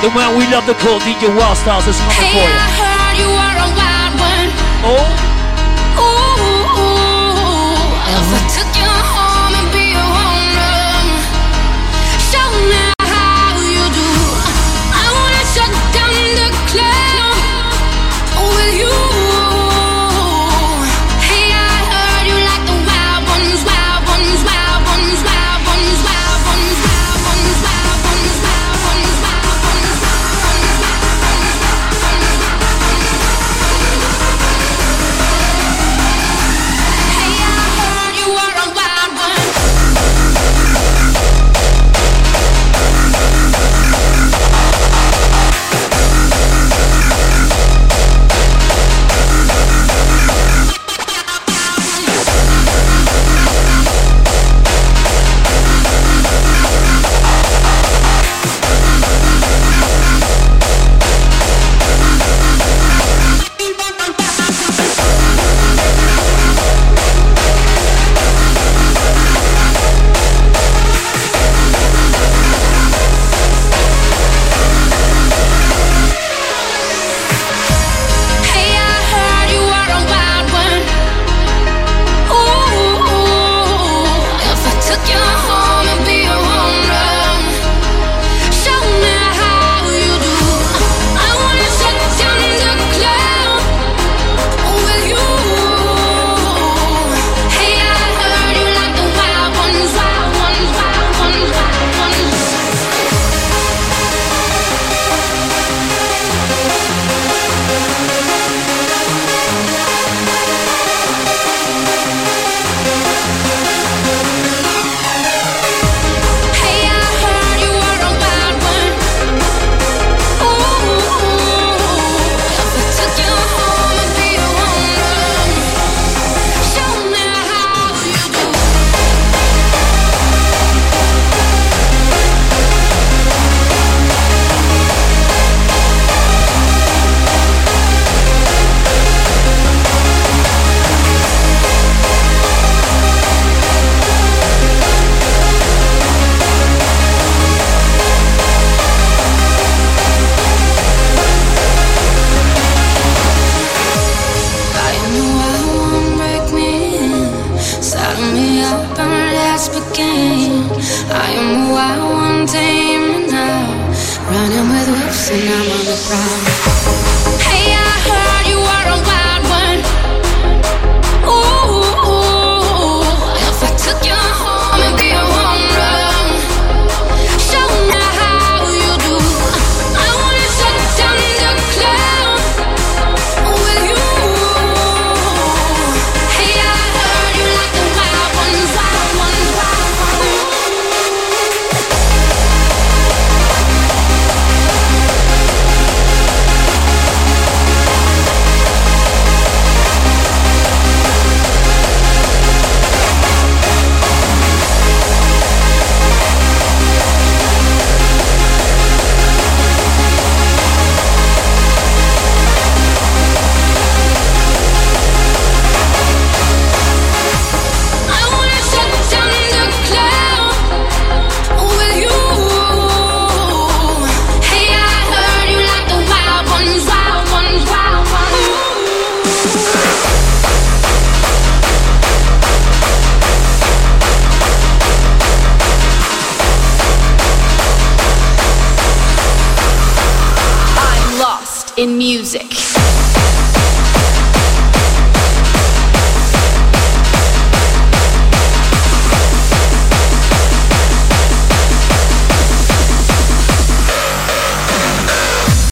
The man we love to call DJ Wild Stars is coming Hey, for you. I heard you are a wild one. Oh. Ooh, if I took you home and be your owner, show me how you do. I wanna shut down the club with you. Hey, I heard you like the wild ones, wild ones, wild ones, wild ones, wild ones, wild ones, wild ones, wild ones, wild ones, Hey, I heard you are a wild one. Hey, I heard you are a wild one. Ooh, if I took you home and be your owner, show me how you do. I wanna shut down the club with you. Hey, I heard you like the wild ones, wild ones, wild ones, wild ones. Hey, I heard you are a wild one. Ooh, if I took you home and be your owner, show me how you do. I am the wild one, break me in. Saddle me up and let's begin. I am the wild one, tame me now. Running with wolves and I'm on the prowl. Hey, I heard you are a wild one. Ooh, if I took you home and be your owner, show me how you do. I wanna shut down the club with you. Hey, I heard you like the wild ones, wild ones, wild ones. I wanna shut down the club with you. Hey, I heard you like the wild ones, wild ones, wild ones. I'm lost in music.